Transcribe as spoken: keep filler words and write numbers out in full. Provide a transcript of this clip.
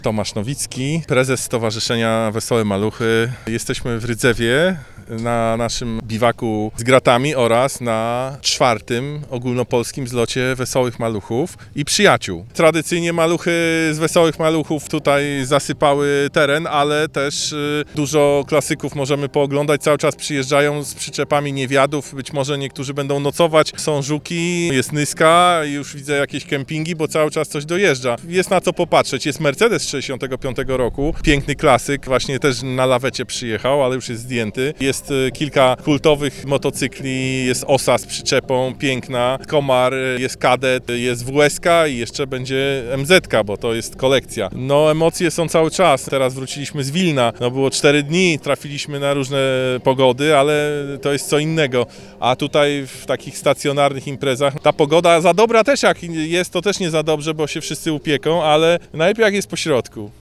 Tomasz Nowicki, prezes Stowarzyszenia Wesołe Maluchy. Jesteśmy w Rydzewie na naszym biwaku z gratami oraz na czwartym ogólnopolskim zlocie Wesołych Maluchów i Przyjaciół. Tradycyjnie maluchy z Wesołych Maluchów tutaj zasypały teren, ale też dużo klasyków możemy pooglądać. Cały czas przyjeżdżają z przyczepami niewiadów, być może niektórzy będą nocować. Są żuki, jest Nyska i już widzę jakieś kempingi, bo cały czas coś dojeżdża. Jest na co popatrzeć. Jest Mercedes z sześćdziesiątego piątego roku, piękny klasyk, właśnie też na lawecie przyjechał, ale już jest zdjęty. Jest kilka kultowych motocykli, jest Osa z przyczepą, piękna, Komar, jest Kadet, jest W S K i jeszcze będzie M Z K, bo to jest kolekcja. No emocje są cały czas. Teraz wróciliśmy z Wilna, no było cztery dni, trafiliśmy na różne pogody, ale to jest co innego. A tutaj w takich stacjonarnych imprezach ta pogoda za dobra też jak jest, to też nie za dobrze, bo się wszyscy upieką, ale najlepiej jak jest po środku.